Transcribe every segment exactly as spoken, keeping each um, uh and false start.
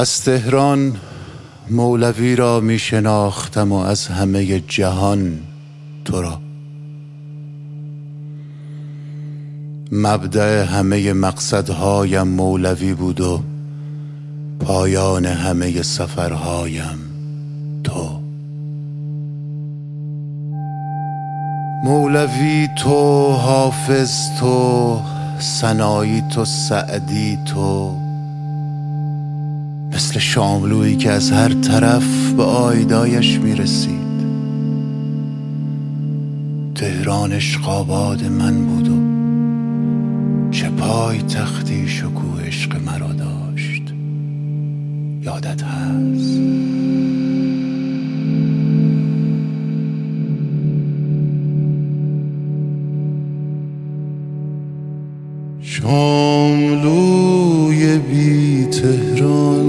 از تهران مولوی را می شناختم و از همه جهان تو را. مبدأ همه مقصدهایم مولوی بود و پایان همه سفرهایم تو. مولوی تو، حافظ تو، سنایی تو، سعدی تو، مثل شاملویی که از هر طرف به آیدایش میرسید. تهران عشق‌آباد من بود و چه پای تختی شکوه عشق مرا داشت. یادت هست؟ شاملوی بی تهران،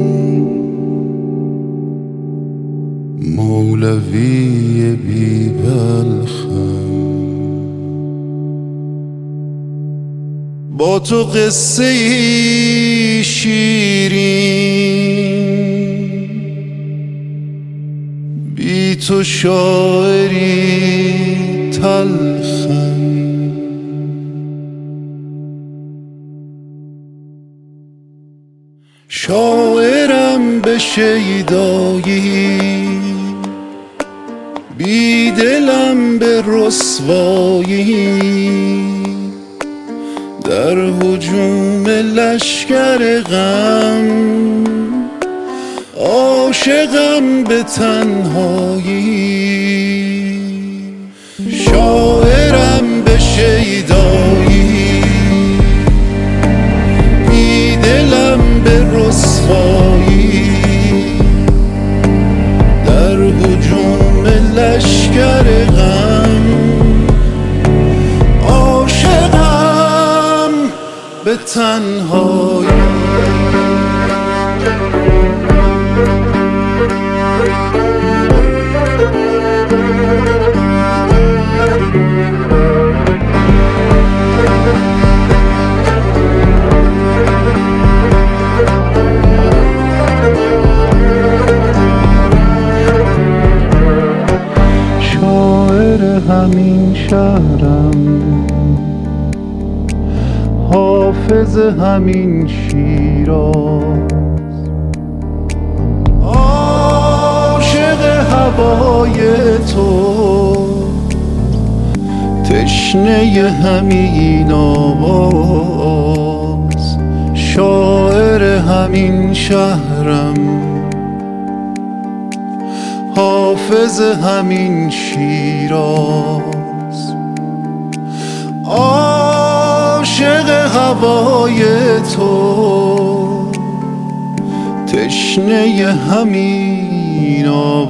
مولوی بی بلخم، با تو قصه شیرین، بی تو شاعری تلخم. شاعرم به شیدایی، بی دلم به رسوایی، در هجوم لشکر غم، عاشقم به تنهایی. شاعرم به شیدایی، بی دلم به رسوایی، در هجوم لشکر غم، عاشقم به تنهایی. همین شهرم، حافظ همین شیراز، عاشق هوای تو، تشنه همین آواز. شاعر همین شهرم، حافظ همین شیراز، عاشق هوای تو، تشنه همین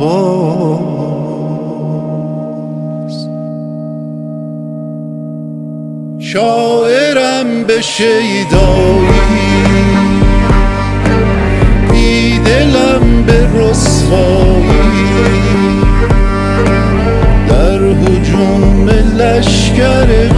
آواز. شاعرم به شیدایی، بی دلم به رسوایی، در هجوم لشکر